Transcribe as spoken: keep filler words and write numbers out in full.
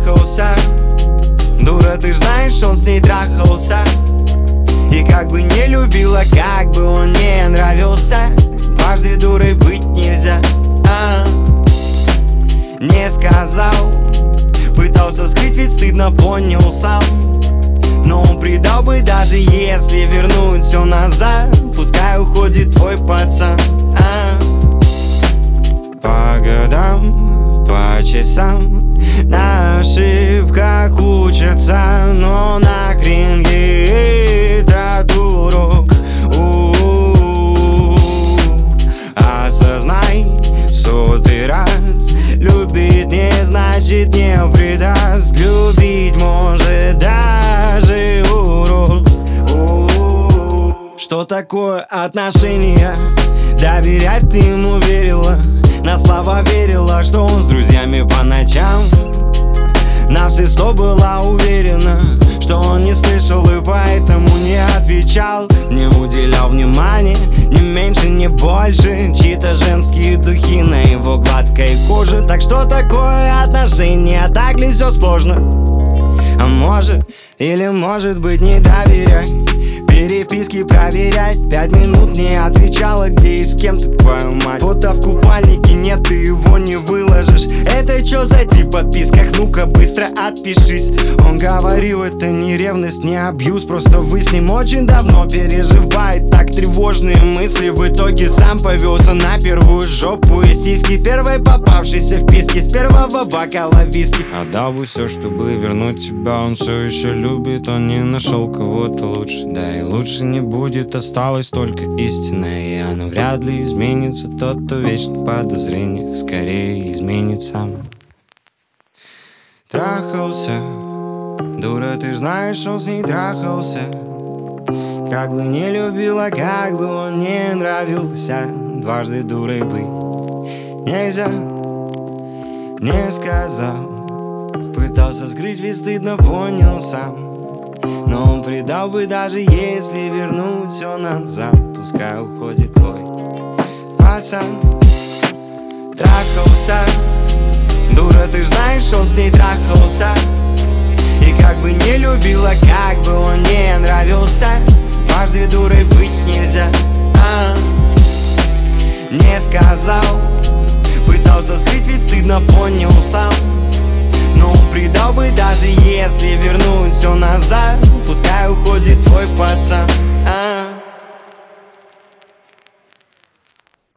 трахался. Дура, ты ж знаешь, он с ней трахался. И как бы не любила, как бы он не нравился, дважды дурой быть нельзя. а Не сказал, пытался скрыть, ведь стыдно, понял сам. Но он предал бы, даже если вернуть все назад. Пускай уходит твой пацан. а По годам, по часам на ошибках учатся, но нахрен ей этот урок. У-у-у. Осознай в сотый раз, любить не значит не предаст. Любить может даже урок. Что такое отношения? Доверять ты ему верила, на слова верила, что он с друзьями по ночам. На все сто была уверена, что он не слышал и поэтому не отвечал. Не уделял внимания, ни меньше, ни больше. Чьи-то женские духи на его гладкой коже. Так что такое отношения? Так ли все сложно? А может, или может быть не доверяй. Переписки проверять, пять минут не отвечала, где и с кем ты, твою мать. Фото в купальнике нет, ты его не выложишь. Это чё за тип в подписках? Ну-ка быстро отпишись. Он говорил, это не ревность, не абьюз, просто вы с ним очень давно переживает. Так тревожные мысли, в итоге сам повелся на первую жопу и сиськи. Первой попавшейся в писке с первого бокала виски. Отдал бы все, чтобы вернуть тебя, он все еще любит. Он не нашел кого-то лучше, да и лучше не будет, осталось только истина. И она вряд ли изменится. Тот, кто вечно в подозрениях, скорее изменит сам. Трахался, дура, ты ж знаешь, он с ней трахался. Как бы не любила, как бы он не нравился, дважды дурой быть нельзя. Не сказал, пытался скрыть, ведь стыдно, понял сам. Но он предал бы, даже если вернуть все назад. Пускай уходит твой пацан. Трахался, дура, ты ж знаешь, он с ней трахался. И как бы не любила, как бы он не нравился, дважды дурой быть нельзя. а Не сказал, пытался скрыть, ведь стыдно, понял сам. Но он предал бы, даже если вернуть все назад. Пускай уходит твой пацан. а